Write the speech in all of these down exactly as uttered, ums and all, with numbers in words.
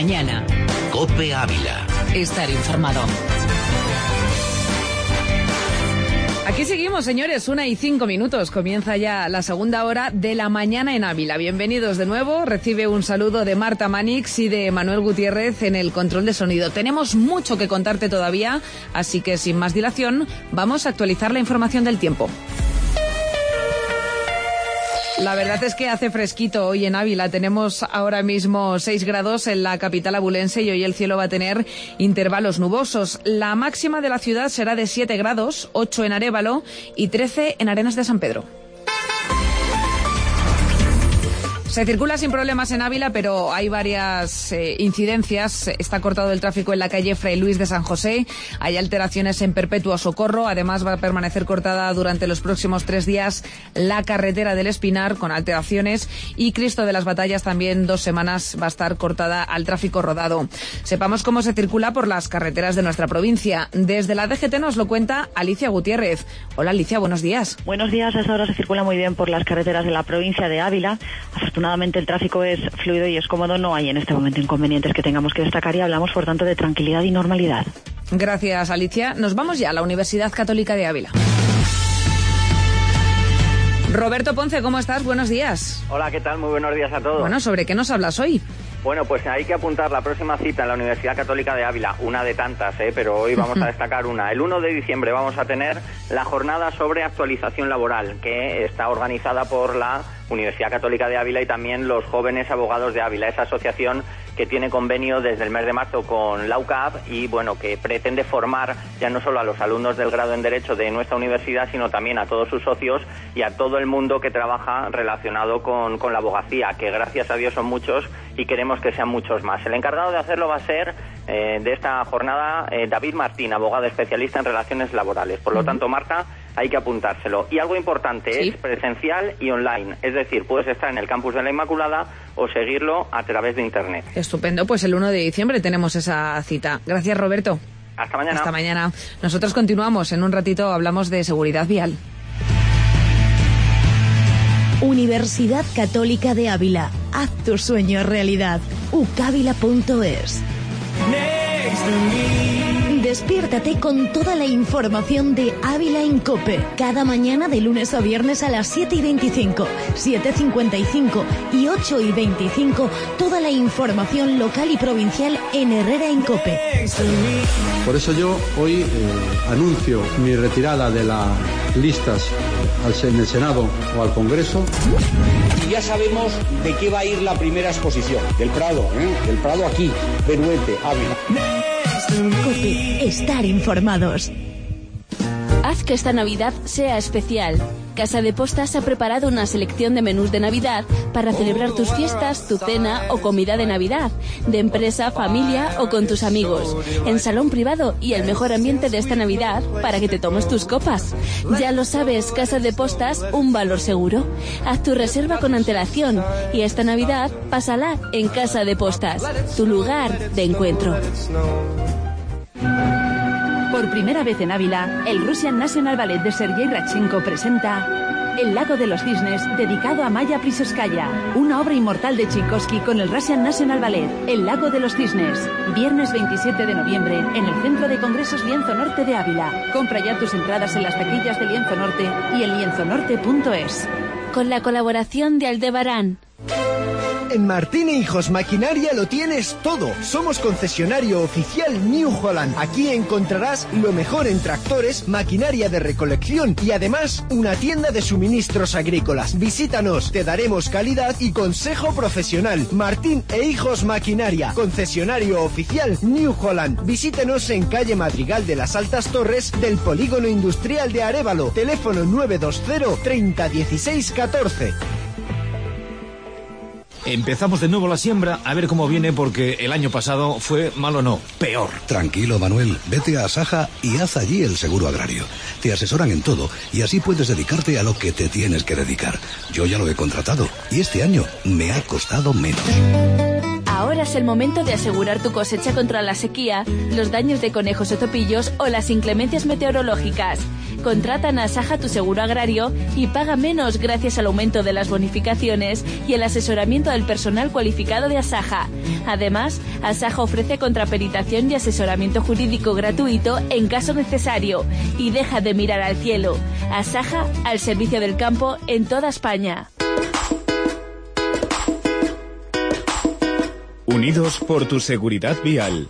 mañana. COPE Ávila. Estar informado. Aquí seguimos, señores, una y cinco minutos. Comienza ya la segunda hora de la mañana en Ávila. Bienvenidos de nuevo. Recibe un saludo de Marta Manix y de Manuel Gutiérrez en el control de sonido. Tenemos mucho que contarte todavía, así que sin más dilación, vamos a actualizar la información del tiempo. La verdad es que hace fresquito hoy en Ávila. Tenemos ahora mismo seis grados en la capital abulense y hoy el cielo va a tener intervalos nubosos. La máxima de la ciudad será de siete grados, ocho en Arévalo y trece en Arenas de San Pedro. Se circula sin problemas en Ávila, pero hay varias eh, incidencias. Está cortado el tráfico en la calle Fray Luis de San José. Hay alteraciones en Perpetuo Socorro. Además, va a permanecer cortada durante los próximos tres días la carretera del Espinar, con alteraciones. Y Cristo de las Batallas también dos semanas va a estar cortada al tráfico rodado. Sepamos cómo se circula por las carreteras de nuestra provincia. Desde la D G T nos lo cuenta Alicia Gutiérrez. Hola, Alicia, buenos días. Buenos días. A esta hora se circula muy bien por las carreteras de la provincia de Ávila. Afortunadamente el tráfico es fluido y es cómodo, no hay en este momento inconvenientes que tengamos que destacar y hablamos por tanto de tranquilidad y normalidad. Gracias, Alicia. Nos vamos ya a la Universidad Católica de Ávila. Roberto Ponce, ¿cómo estás? Buenos días. Hola, ¿qué tal? Muy buenos días a todos. Bueno, ¿sobre qué nos hablas hoy? Bueno, pues hay que apuntar la próxima cita en la Universidad Católica de Ávila, una de tantas, ¿eh? Pero hoy vamos a destacar una. El uno de diciembre vamos a tener la jornada sobre actualización laboral, que está organizada por la Universidad Católica de Ávila y también los jóvenes abogados de Ávila, esa asociación que tiene convenio desde el mes de marzo con la U C A B y bueno, que pretende formar ya no solo a los alumnos del grado en Derecho de nuestra universidad, sino también a todos sus socios y a todo el mundo que trabaja relacionado con, con la abogacía, que gracias a Dios son muchos y queremos que sean muchos más. El encargado de hacerlo va a ser eh, de esta jornada eh, David Martín, abogado especialista en relaciones laborales. Por lo uh-huh. tanto, Marta, hay que apuntárselo. Y algo importante, ¿sí? Es presencial y online. Es decir, puedes estar en el campus de la Inmaculada o seguirlo a través de Internet. Estupendo, pues el uno de diciembre tenemos esa cita. Gracias, Roberto. Hasta mañana. Hasta mañana. Nosotros continuamos. En un ratito hablamos de seguridad vial. Universidad Católica de Ávila. Haz tu sueño realidad. u cávila punto es. Despiértate con toda la información de Ávila en COPE. Cada mañana de lunes a viernes a las siete y veinticinco, siete cincuenta y cinco y ocho y veinticinco. Toda la información local y provincial en Herrera en COPE. Por eso yo hoy eh, anuncio mi retirada de las listas al, en el Senado o al Congreso. Y ya sabemos de qué va a ir la primera exposición. Del Prado, ¿eh? Del Prado aquí, Beruete, Ávila. COPE, estar informados. Haz que esta Navidad sea especial. Casa de Postas ha preparado una selección de menús de Navidad para celebrar tus fiestas, tu cena o comida de Navidad, de empresa, familia o con tus amigos, en salón privado y el mejor ambiente de esta Navidad para que te tomes tus copas. Ya lo sabes, Casa de Postas, un valor seguro. Haz tu reserva con antelación y esta Navidad pásala en Casa de Postas, tu lugar de encuentro. Por primera vez en Ávila, el Russian National Ballet de Sergei Radchenko presenta El Lago de los Cisnes, dedicado a Maya Pliskaya, una obra inmortal de Tchaikovsky con el Russian National Ballet, El Lago de los Cisnes. Viernes veintisiete de noviembre, en el Centro de Congresos Lienzo Norte de Ávila. Compra ya tus entradas en las taquillas de Lienzo Norte y en lienzo norte punto es. Con la colaboración de Aldebarán. En Martín e Hijos Maquinaria lo tienes todo. Somos concesionario oficial New Holland. Aquí encontrarás lo mejor en tractores, maquinaria de recolección y además una tienda de suministros agrícolas. Visítanos, te daremos calidad y consejo profesional. Martín e Hijos Maquinaria, concesionario oficial New Holland. Visítenos en calle Madrigal de las Altas Torres del Polígono Industrial de Arévalo. Teléfono nueve dos cero, treinta, dieciséis, catorce. Empezamos de nuevo la siembra, a ver cómo viene, porque el año pasado fue, mal o no, peor. Tranquilo, Manuel, vete a Saja y haz allí el seguro agrario. Te asesoran en todo y así puedes dedicarte a lo que te tienes que dedicar. Yo ya lo he contratado y este año me ha costado menos. Ahora es el momento de asegurar tu cosecha contra la sequía, los daños de conejos o topillos o las inclemencias meteorológicas. Contrata en Asaja tu seguro agrario y paga menos gracias al aumento de las bonificaciones y el asesoramiento del personal cualificado de Asaja. Además, Asaja ofrece contraperitación y asesoramiento jurídico gratuito en caso necesario. Y deja de mirar al cielo. Asaja, al servicio del campo en toda España. Unidos por tu seguridad vial.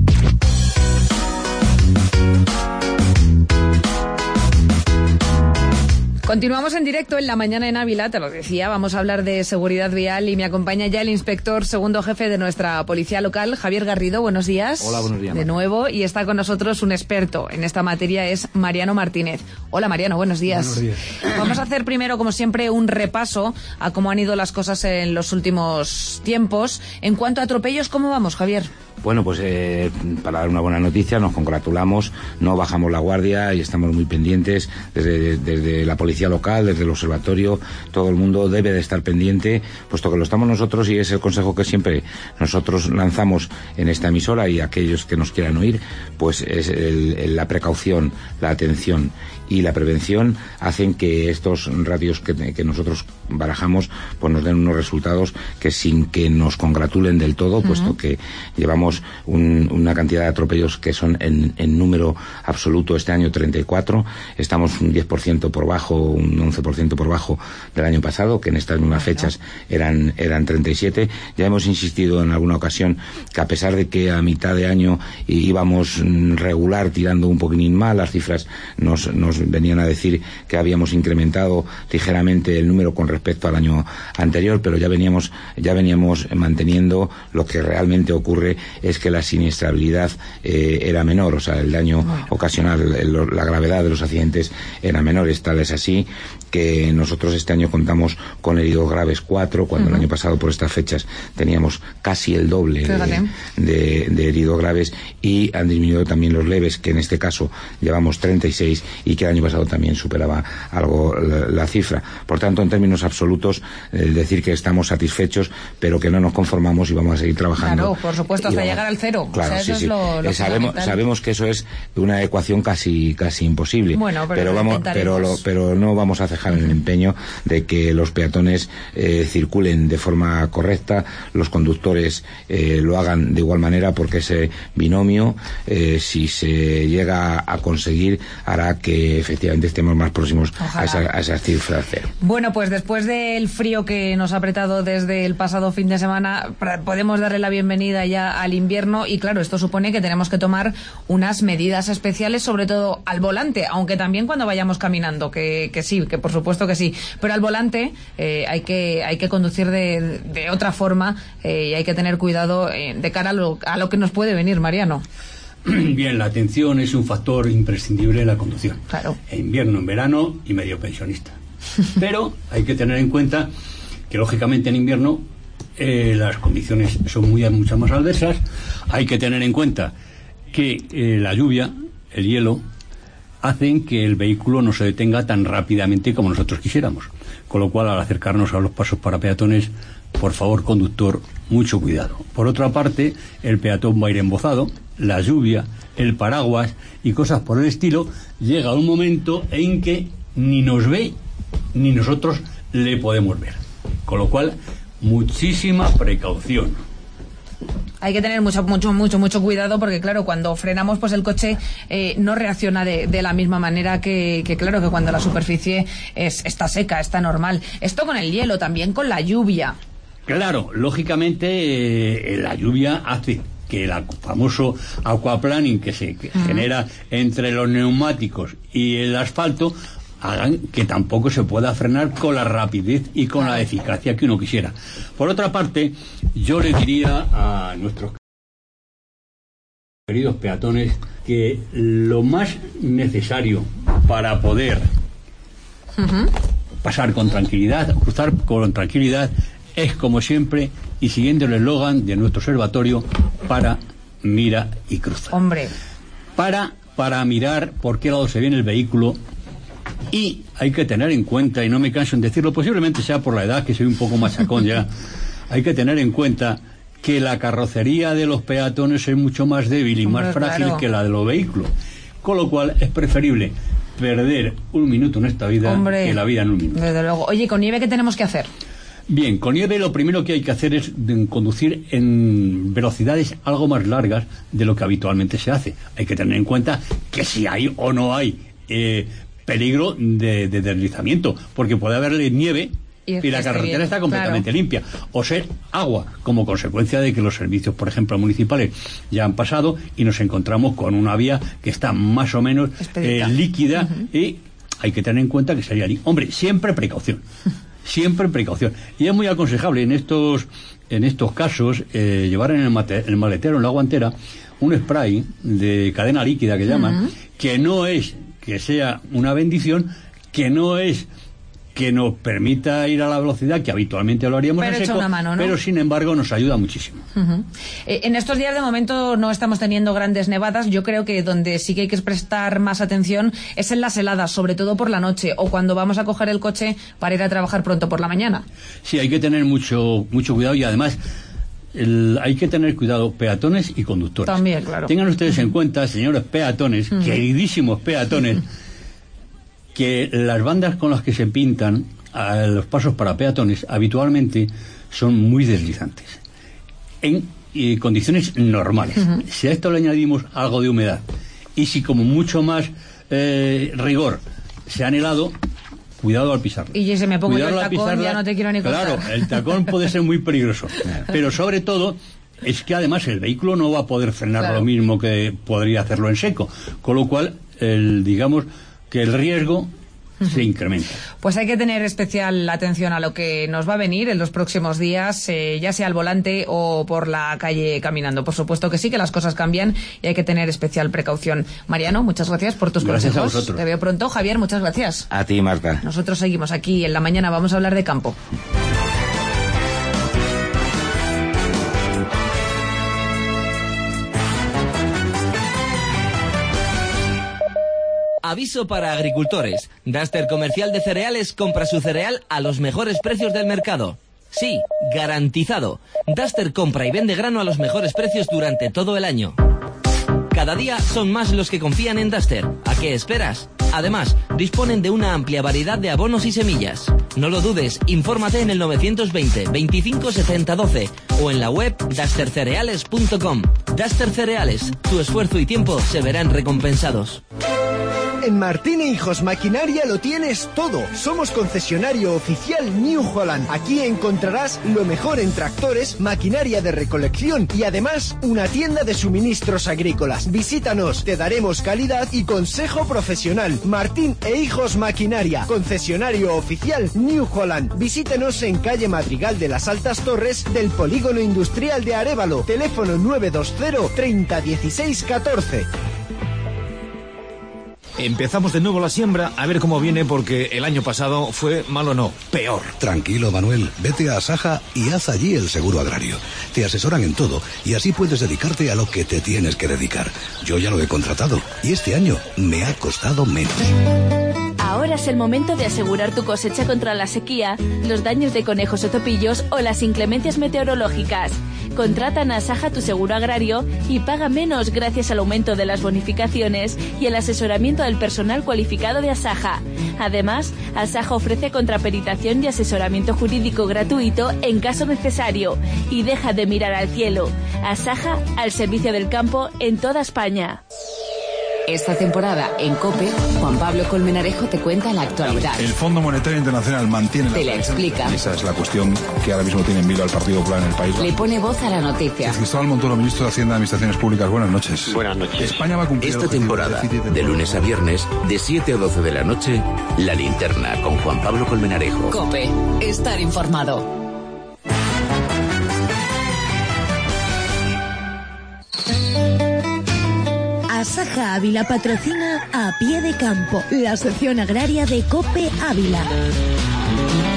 Continuamos en directo en La Mañana en Ávila, te lo decía, vamos a hablar de seguridad vial y me acompaña ya el inspector segundo jefe de nuestra policía local, Javier Garrido. Buenos días. Hola, buenos días. De nuevo, y está con nosotros un experto en esta materia, es Mariano Martínez. Hola Mariano, buenos días. Buenos días. Vamos a hacer primero, como siempre, un repaso a cómo han ido las cosas en los últimos tiempos. En cuanto a atropellos, ¿cómo vamos, Javier? Bueno, pues eh, para dar una buena noticia, nos congratulamos, no bajamos la guardia y estamos muy pendientes desde, desde la policía local, desde el observatorio, todo el mundo debe de estar pendiente, puesto que lo estamos nosotros y es el consejo que siempre nosotros lanzamos en esta emisora y aquellos que nos quieran oír, pues es el, el, la precaución, la atención y la prevención hacen que estos ratios que, que nosotros barajamos pues nos den unos resultados que sin que nos congratulen del todo, uh-huh. puesto que llevamos un, una cantidad de atropellos que son en, en número absoluto este año treinta y cuatro, estamos un diez por ciento por bajo, un once por ciento por bajo del año pasado, que en estas mismas fechas eran, eran treinta y siete. Ya hemos insistido en alguna ocasión que a pesar de que a mitad de año íbamos regular, tirando un poquitín mal, las cifras nos, nos venían a decir que habíamos incrementado ligeramente el número con respecto al año anterior, pero ya veníamos ya veníamos manteniendo. Lo que realmente ocurre es que la siniestrabilidad eh, era menor, o sea, el daño bueno. ocasional, el, la gravedad de los accidentes era menor. Tal es así que nosotros este año contamos con heridos graves cuatro, cuando uh-huh. el año pasado por estas fechas teníamos casi el doble de, de, de heridos graves, y han disminuido también los leves, que en este caso llevamos treinta y seis y que el año pasado también superaba algo la, la cifra. Por tanto, en términos absolutos, eh, decir que estamos satisfechos, pero que no nos conformamos y vamos a seguir trabajando. Claro, por supuesto, hasta llegar al cero. Claro, o sea, sí, eso sí. Es lo, lo eh, sabemos, sabemos que eso es una ecuación casi casi imposible. Bueno, pero, pero vamos, pero, lo, pero no vamos a cejar en el empeño de que los peatones eh, circulen de forma correcta, los conductores eh, lo hagan de igual manera, porque ese binomio, eh, si se llega a conseguir, hará que efectivamente estemos más próximos a, esa, a esas cifras cero. Bueno, pues después del frío que nos ha apretado desde el pasado fin de semana, podemos darle la bienvenida ya al invierno, y claro, esto supone que tenemos que tomar unas medidas especiales, sobre todo al volante, aunque también cuando vayamos caminando, que, que sí, que por supuesto que sí, pero al volante eh, hay que hay que conducir de, de otra forma eh, y hay que tener cuidado eh, de cara a lo, a lo que nos puede venir, Mariano. Bien, la atención es un factor imprescindible en la conducción. Claro. En invierno, en verano y medio pensionista. Pero hay que tener en cuenta que, lógicamente, en invierno eh, las condiciones son muy, mucho más adversas. Hay que tener en cuenta que eh, la lluvia, el hielo, hacen que el vehículo no se detenga tan rápidamente como nosotros quisiéramos. Con lo cual, al acercarnos a los pasos para peatones, por favor, conductor, mucho cuidado. Por otra parte, el peatón va a ir embozado, la lluvia, el paraguas y cosas por el estilo, llega un momento en que ni nos ve ni nosotros le podemos ver. Con lo cual, muchísima precaución. Hay que tener mucho, mucho, mucho, mucho cuidado, porque claro, cuando frenamos, pues el coche eh, no reacciona de, de la misma manera que, que claro, que cuando la superficie es, está seca, está normal. Esto con el hielo, también con la lluvia. Claro, lógicamente eh, la lluvia hace que el famoso aquaplaning que se que uh-huh. genera entre los neumáticos y el asfalto hagan que tampoco se pueda frenar con la rapidez y con la eficacia que uno quisiera. Por otra parte, yo le diría a nuestros queridos peatones que lo más necesario para poder uh-huh. pasar con tranquilidad, cruzar con tranquilidad, es, como siempre, y siguiendo el eslogan de nuestro observatorio, para, mira y cruza. Hombre. Para, para mirar por qué lado se viene el vehículo. Y hay que tener en cuenta, y no me canso en decirlo, posiblemente sea por la edad, que soy un poco machacón ya, hay que tener en cuenta que la carrocería de los peatones es mucho más débil y Hombre, más frágil claro. que la de los vehículos. Con lo cual es preferible perder un minuto en esta vida Hombre, que la vida en un minuto. Desde luego. Oye, ¿con nieve qué tenemos que hacer? Bien, con nieve lo primero que hay que hacer es de, conducir en velocidades algo más largas de lo que habitualmente se hace. Hay que tener en cuenta que si hay o no hay eh, peligro de, de deslizamiento, porque puede haber nieve y, y la carretera bien, está completamente claro. limpia, o ser agua, como consecuencia de que los servicios, por ejemplo, municipales ya han pasado y nos encontramos con una vía que está más o menos eh, líquida uh-huh. y hay que tener en cuenta que sería allí. Hombre, siempre precaución. Siempre precaución. Y es muy aconsejable en estos en estos casos eh, llevar en el, mate, el maletero, en la guantera, un spray de cadena líquida que llaman, uh-huh. que no es que sea una bendición, que no es que nos permita ir a la velocidad que habitualmente lo haríamos pero en seco, una mano, ¿no? Pero sin embargo nos ayuda muchísimo. Uh-huh. Eh, en estos días de momento no estamos teniendo grandes nevadas. Yo creo que donde sí que hay que prestar más atención es en las heladas, sobre todo por la noche o cuando vamos a coger el coche para ir a trabajar pronto por la mañana. Sí, hay que tener mucho mucho cuidado y además el, hay que tener cuidado peatones y conductores. También, claro. Tengan ustedes en cuenta, señores peatones, uh-huh. queridísimos peatones, que las bandas con las que se pintan a los pasos para peatones habitualmente son muy deslizantes en eh, condiciones normales. Uh-huh. Si a esto le añadimos algo de humedad y si como mucho más eh, rigor se han helado, cuidado al pisarlo. Y si se me pongo yo el tacón, pisarla, ya no te quiero ni contar. Claro, el tacón puede ser muy peligroso, pero sobre todo es que además el vehículo no va a poder frenar claro. lo mismo que podría hacerlo en seco, con lo cual el, digamos que el riesgo se incrementa. Pues hay que tener especial atención a lo que nos va a venir en los próximos días, eh, ya sea al volante o por la calle caminando. Por supuesto que sí, que las cosas cambian y hay que tener especial precaución. Mariano, muchas gracias por tus gracias consejos. A vosotros. Te veo pronto. Javier, muchas gracias. A ti, Marta. Nosotros seguimos aquí en la mañana, vamos a hablar de campo. Aviso para agricultores. Duster Comercial de Cereales compra su cereal a los mejores precios del mercado. Sí, garantizado. Duster compra y vende grano a los mejores precios durante todo el año. Cada día son más los que confían en Duster. ¿A qué esperas? Además, disponen de una amplia variedad de abonos y semillas. No lo dudes, infórmate en el novecientos veinte, veinticinco setenta doce o en la web duster cereales punto com. Duster Cereales, tu esfuerzo y tiempo se verán recompensados. En Martín e Hijos Maquinaria lo tienes todo. Somos concesionario oficial New Holland. Aquí encontrarás lo mejor en tractores, maquinaria de recolección y además una tienda de suministros agrícolas. Visítanos, te daremos calidad y consejo profesional. Martín e Hijos Maquinaria, concesionario oficial New Holland. Visítenos en calle Madrigal de las Altas Torres del Polígono Industrial de Arévalo. Teléfono nueve dos cero, treinta, dieciséis, catorce. Empezamos de nuevo la siembra, a ver cómo viene, porque el año pasado fue, malo no, peor. Tranquilo, Manuel, vete a Asaja y haz allí el seguro agrario. Te asesoran en todo y así puedes dedicarte a lo que te tienes que dedicar. Yo ya lo he contratado y este año me ha costado menos. Ahora es el momento de asegurar tu cosecha contra la sequía, los daños de conejos o topillos o las inclemencias meteorológicas. Contrata en Asaja tu seguro agrario y paga menos gracias al aumento de las bonificaciones y el asesoramiento del personal cualificado de Asaja. Además, Asaja ofrece contraperitación y asesoramiento jurídico gratuito en caso necesario. Y deja de mirar al cielo. Asaja, al servicio del campo en toda España. Esta temporada en COPE, Juan Pablo Colmenarejo te cuenta la actualidad. El Fondo Monetario Internacional mantiene la... Te la explica. Esa es la cuestión que ahora mismo tiene en vilo al Partido Popular en el país. Le pone voz a la noticia. Cristóbal Montoro, ministro de Hacienda y Administraciones Públicas. Buenas noches. Buenas noches. España va a cumplir esta temporada, de lunes a viernes, de siete a doce de la noche, La Linterna con Juan Pablo Colmenarejo. COPE. Estar informado. Asaja Ávila patrocina A Pie de Campo, la sección agraria de COPE Ávila.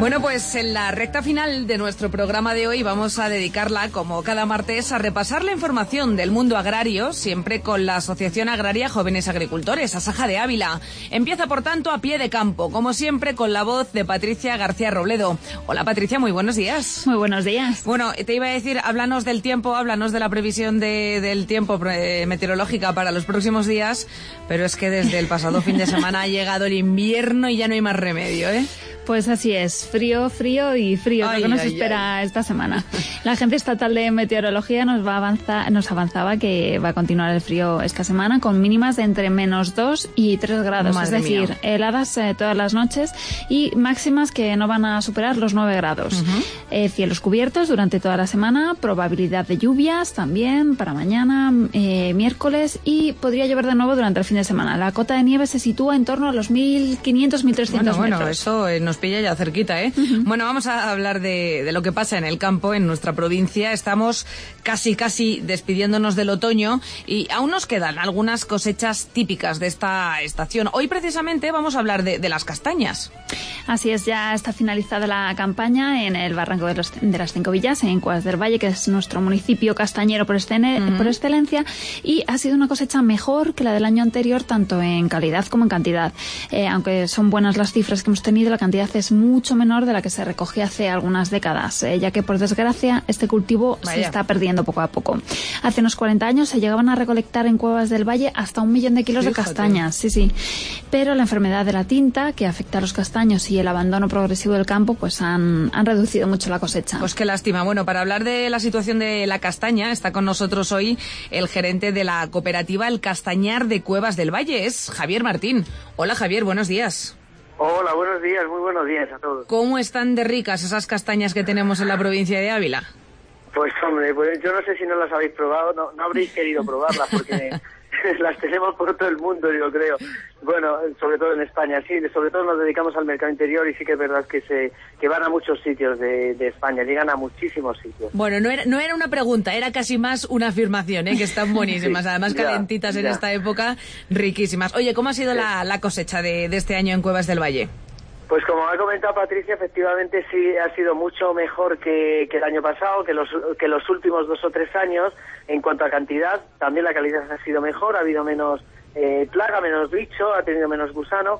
Bueno, pues en la recta final de nuestro programa de hoy vamos a dedicarla, como cada martes, a repasar la información del mundo agrario, siempre con la Asociación Agraria Jóvenes Agricultores, Asaja de Ávila. Empieza, por tanto, a pie de campo, como siempre, con la voz de Patricia García Robledo. Hola, Patricia, muy buenos días. Muy buenos días. Bueno, te iba a decir, háblanos del tiempo, háblanos de la previsión de, del tiempo eh, meteorológica para los próximos días, pero es que desde el pasado fin de semana ha llegado el invierno y ya no hay más remedio, ¿eh? Pues así es, frío, frío y frío, ay, lo que nos ay, espera ay. esta semana. La Agencia Estatal de Meteorología nos va a avanzar, nos avanzaba que va a continuar el frío esta semana con mínimas de entre menos dos y tres grados, Madre es decir, mía. heladas eh, todas las noches y máximas que no van a superar los nueve grados. Uh-huh. eh, cielos cubiertos durante toda la semana, probabilidad de lluvias también para mañana, eh, miércoles, y podría llover de nuevo durante el fin de semana. La cota de nieve se sitúa en torno a los mil quinientos, mil trescientos bueno, metros. Bueno, eso eh, nos pilla ya cerquita, ¿eh? Uh-huh. Bueno, vamos a hablar de, de lo que pasa en el campo, en nuestra provincia. Estamos casi, casi despidiéndonos del otoño y aún nos quedan algunas cosechas típicas de esta estación. Hoy, precisamente, vamos a hablar de, de las castañas. Así es, ya está finalizada la campaña en el Barranco de, los, de las Cinco Villas, en Cuevas del Valle, que es nuestro municipio castañero por, estene, uh-huh. por excelencia, y ha sido una cosecha mejor que la del año anterior, tanto en calidad como en cantidad. Eh, aunque son buenas las cifras que hemos tenido, la cantidad es mucho menor de la que se recogía hace algunas décadas, eh, ya que, por desgracia, este cultivo Vaya. se está perdiendo poco a poco. Hace unos cuarenta años se llegaban a recolectar en Cuevas del Valle hasta un millón de kilos Fíjate. de castañas, sí, sí. Pero la enfermedad de la tinta, que afecta a los castaños, y el abandono progresivo del campo, pues han, han reducido mucho la cosecha. Pues qué lástima. Bueno, para hablar de la situación de la castaña, está con nosotros hoy el gerente de la cooperativa El Castañar de Cuevas del Valle, es Javier Martín. Hola, Javier, buenos días. Hola, buenos días, muy buenos días a todos. ¿Cómo están de ricas esas castañas que tenemos en la provincia de Ávila? Pues hombre, pues yo no sé si no las habéis probado, no, no habréis querido probarlas porque las tenemos por todo el mundo, yo creo. Bueno, sobre todo en España, sí, sobre todo nos dedicamos al mercado interior y sí que es verdad que se que van a muchos sitios de, de España, llegan a muchísimos sitios. Bueno, no era, no era una pregunta, era casi más una afirmación, ¿eh? Que están buenísimas, sí, además ya, calentitas en ya. esta época, riquísimas. Oye, ¿cómo ha sido sí. la, la cosecha de, de este año en Cuevas del Valle? Pues como ha comentado Patricia, efectivamente sí ha sido mucho mejor que, que el año pasado, que los, que los últimos dos o tres años. En cuanto a cantidad, también la calidad ha sido mejor, ha habido menos eh, plaga, menos bicho, ha tenido menos gusano,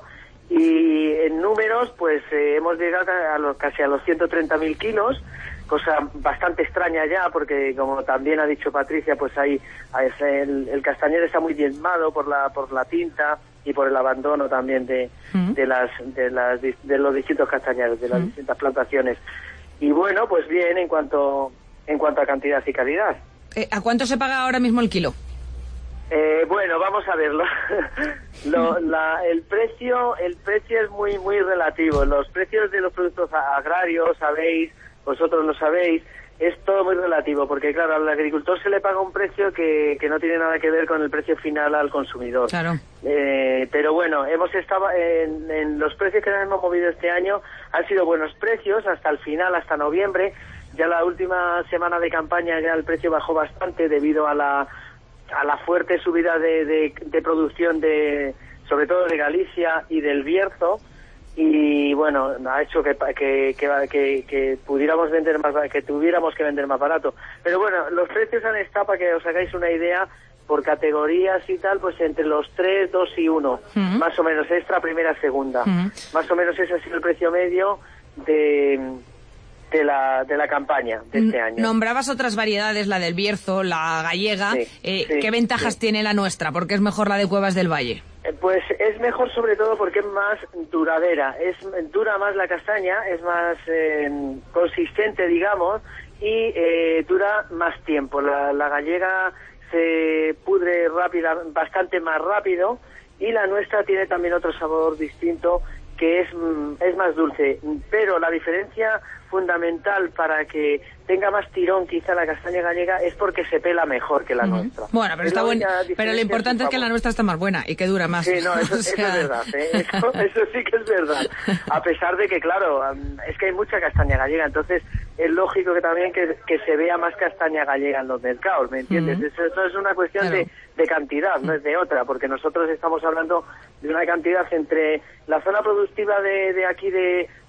y en números pues eh, hemos llegado a los, casi a los ciento treinta mil kilos, cosa bastante extraña ya, porque como también ha dicho Patricia, pues ahí el, el castañero está muy diezmado por la por la tinta y por el abandono también de, uh-huh. de las de las de los distintos castañeros, de las uh-huh. distintas plantaciones. Y bueno, pues bien en cuanto en cuanto a cantidad y calidad. Eh, ¿A cuánto se paga ahora mismo el kilo? Eh, bueno, vamos a verlo. Lo, la, el precio, el precio es muy muy relativo. Los precios de los productos agrarios, sabéis, vosotros lo sabéis, es todo muy relativo, porque claro, al agricultor se le paga un precio que, que no tiene nada que ver con el precio final al consumidor. Claro. Eh, pero bueno, hemos estado en, en los precios que nos hemos movido este año, han sido buenos precios hasta el final, hasta noviembre. Ya la última semana de campaña ya el precio bajó bastante debido a la a la fuerte subida de, de, de producción de sobre todo de Galicia y del Bierzo, y bueno, ha hecho que que, que, que, que pudiéramos vender más, que tuviéramos que vender más barato. Pero bueno, los precios han estado, para que os hagáis una idea, por categorías y tal, pues entre los tres, dos y uno, uh-huh. más o menos, extra, primera, segunda. Uh-huh. Más o menos ese ha sido el precio medio de de la de la campaña de este año. Nombrabas otras variedades, la del Bierzo, la gallega. Sí, eh, sí, ¿Qué ventajas sí. tiene la nuestra? ¿Por qué es mejor la de Cuevas del Valle? Eh, pues es mejor sobre todo porque es más duradera, es dura más la castaña, es más eh, consistente, digamos, y eh, dura más tiempo. La, la gallega se pudre rápida, bastante más rápido, y la nuestra tiene también otro sabor distinto, que es, es más dulce, pero la diferencia fundamental para que tenga más tirón quizá la castaña gallega es porque se pela mejor que la uh-huh. nuestra. Bueno, pero, está buen... pero lo importante es que la nuestra está más buena y que dura más. Sí, no, eso, o sea... eso es verdad, ¿eh? eso, eso sí que es verdad. A pesar de que, claro, es que hay mucha castaña gallega, entonces es lógico que también que, que se vea más castaña gallega en los mercados, ¿me entiendes? Uh-huh. Eso, eso es una cuestión claro. de, de cantidad, no es de otra, porque nosotros estamos hablando de una cantidad entre la zona productiva de, de aquí de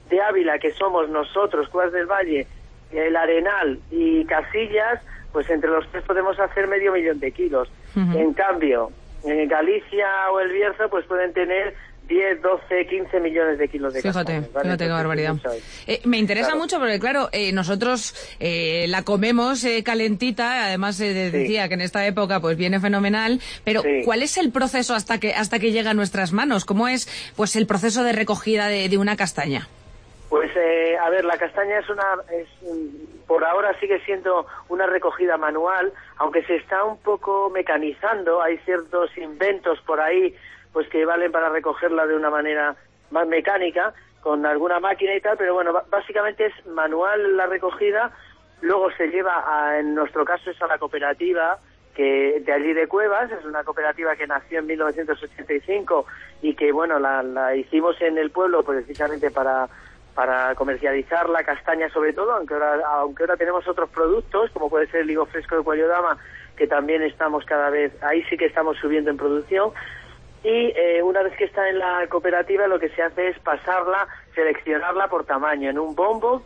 de Ávila, que somos nosotros, Cuevas del Valle, el Arenal y Casillas, pues entre los tres podemos hacer medio millón de kilos. Uh-huh. En cambio, en Galicia o el Bierzo, pues pueden tener diez, doce, quince millones de kilos de fíjate, castañas. ¿Vale? Fíjate qué barbaridad. Eh, me interesa claro. mucho porque, claro, eh, nosotros eh, la comemos eh, calentita, además eh, de, sí. decía que en esta época pues viene fenomenal, pero sí. ¿cuál es el proceso hasta que hasta que llega a nuestras manos? ¿Cómo es pues el proceso de recogida de, de una castaña? Pues, eh, a ver, la castaña es una... Es, por ahora sigue siendo una recogida manual, aunque se está un poco mecanizando, hay ciertos inventos por ahí pues que valen para recogerla de una manera más mecánica, con alguna máquina y tal, pero bueno, básicamente es manual la recogida, luego se lleva, a, en nuestro caso es a la cooperativa que de allí de Cuevas, es una cooperativa que nació en mil novecientos ochenta y cinco y que bueno, la, la hicimos en el pueblo pues, precisamente para, para comercializar la castaña sobre todo, aunque ahora, aunque ahora tenemos otros productos, como puede ser el higo fresco de Cuello-Dama, que también estamos cada vez, ahí sí que estamos subiendo en producción. Y eh, una vez que está en la cooperativa lo que se hace es pasarla, seleccionarla por tamaño en un bombo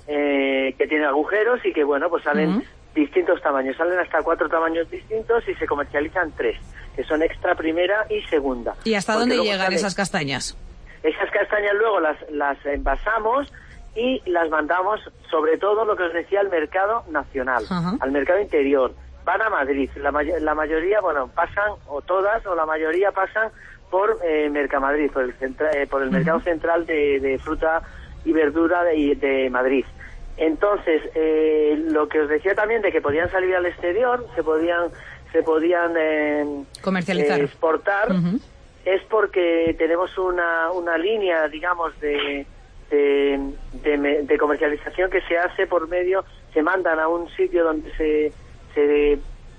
eh, que tiene agujeros y que bueno, pues salen uh-huh. distintos tamaños, salen hasta cuatro tamaños distintos y se comercializan tres, que son extra, primera y segunda. ¿Y hasta Porque dónde llegan sale... esas castañas? Esas castañas luego las, las envasamos y las mandamos sobre todo lo que os decía al mercado nacional, uh-huh. al mercado interior. Van a Madrid, la, may- la mayoría, bueno, pasan, o todas, o la mayoría pasan por eh, Mercamadrid, por el, centra- eh, por el uh-huh. mercado central de, de fruta y verdura de, de Madrid. Entonces, eh, lo que os decía también de que podían salir al exterior, se podían, se podían eh, comercializar, eh, exportar, uh-huh. es porque tenemos una, una línea, digamos, de, de, de, de comercialización que se hace por medio, se mandan a un sitio donde se se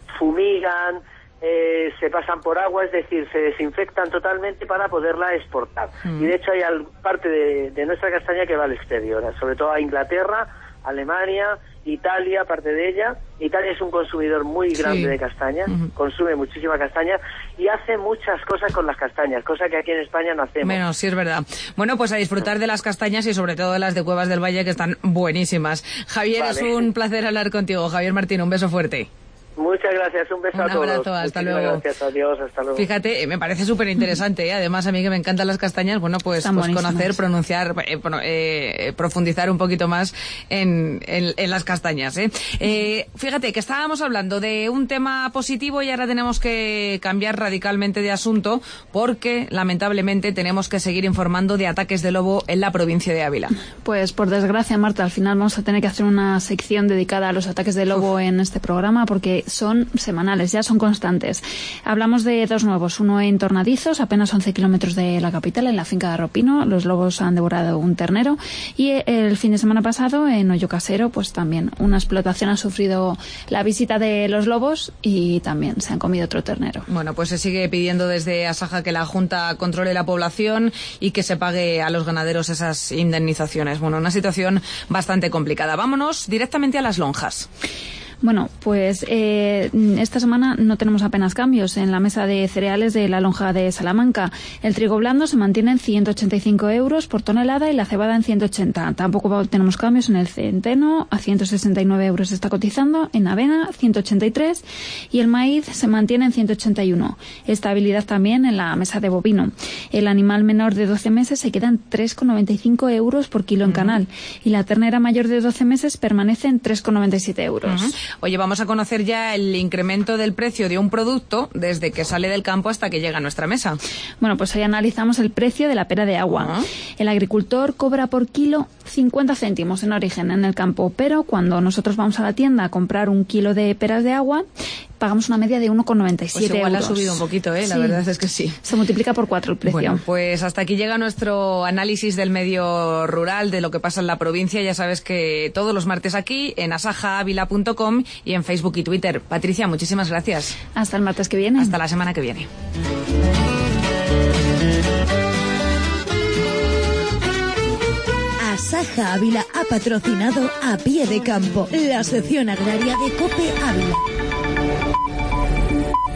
fumigan, eh, se pasan por agua, es decir, se desinfectan totalmente para poderla exportar. Mm. Y de hecho hay al, parte de, de nuestra castaña que va al exterior, sobre todo a Inglaterra, Alemania, Italia, parte de ella. Italia es un consumidor muy grande sí. de castaña, uh-huh. consume muchísima castaña y hace muchas cosas con las castañas, cosa que aquí en España no hacemos. Bueno, sí es verdad. Bueno, pues a disfrutar de las castañas y sobre todo de las de Cuevas del Valle, que están buenísimas. Javier, vale. es un placer hablar contigo. Javier Martín, un beso fuerte. Muchas gracias, un beso un a todos. Un abrazo, hasta Muchísimas luego. Gracias, adiós, hasta luego. Fíjate, me parece súper interesante, ¿eh? Además a mí que me encantan las castañas, bueno, pues, pues conocer, pronunciar, eh, eh, profundizar un poquito más en, en, en las castañas, ¿eh? Eh, fíjate que estábamos hablando de un tema positivo y ahora tenemos que cambiar radicalmente de asunto porque lamentablemente tenemos que seguir informando de ataques de lobo en la provincia de Ávila. Pues por desgracia, Marta, al final vamos a tener que hacer una sección dedicada a los ataques de lobo Uf. en este programa porque son semanales, ya son constantes. Hablamos de dos nuevos, uno en Tornadizos, apenas once kilómetros de la capital, en la finca de Arropino. Los lobos han devorado un ternero. Y el fin de semana pasado, en Hoyo Casero, pues también una explotación ha sufrido la visita de los lobos y también se han comido otro ternero. Bueno, pues se sigue pidiendo desde Asaja que la Junta controle la población y que se pague a los ganaderos esas indemnizaciones. Bueno, una situación bastante complicada. Vámonos directamente a las lonjas. Bueno, pues eh, esta semana no tenemos apenas cambios en la mesa de cereales de la lonja de Salamanca. El trigo blando se mantiene en ciento ochenta y cinco euros por tonelada y la cebada en ciento ochenta. Tampoco tenemos cambios en el centeno, a ciento sesenta y nueve euros se está cotizando, en avena ciento ochenta y tres y el maíz se mantiene en ciento ochenta y uno. Estabilidad también en la mesa de bovino. El animal menor de doce meses se queda en tres con noventa y cinco euros por kilo en canal y la ternera mayor de doce meses permanece en tres con noventa y siete euros. Uh-huh. Oye, vamos a conocer ya el incremento del precio de un producto desde que sale del campo hasta que llega a nuestra mesa. Bueno, pues hoy analizamos el precio de la pera de agua. Uh-huh. El agricultor cobra por kilo cincuenta céntimos en origen en el campo, pero cuando nosotros vamos a la tienda a comprar un kilo de peras de agua, pagamos una media de uno con noventa y siete pues igual euros. Ha subido un poquito, ¿eh? La sí. verdad es que sí. Se multiplica por cuatro el precio. Bueno, pues hasta aquí llega nuestro análisis del medio rural, de lo que pasa en la provincia. Ya sabes que todos los martes aquí, en asaja avila punto com y en Facebook y Twitter. Patricia, muchísimas gracias. Hasta el martes que viene. Hasta la semana que viene. Asaja Ávila ha patrocinado A Pie de Campo, la sección agraria de COPE Ávila.